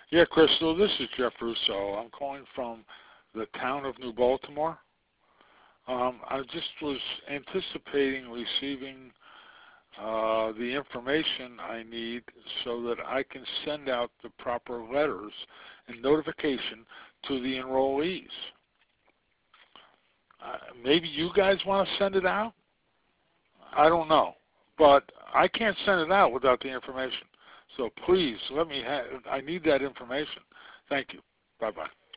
Yeah, Crystal, this is Jeff Russo. I'm calling from the town of New Baltimore. I just was anticipating receiving the information I need so that I can send out the proper letters and notification to the enrollees. Maybe you guys want to send it out? I don't know. But I can't send it out without the information. So please, let me I need that information. Thank you. Bye-bye.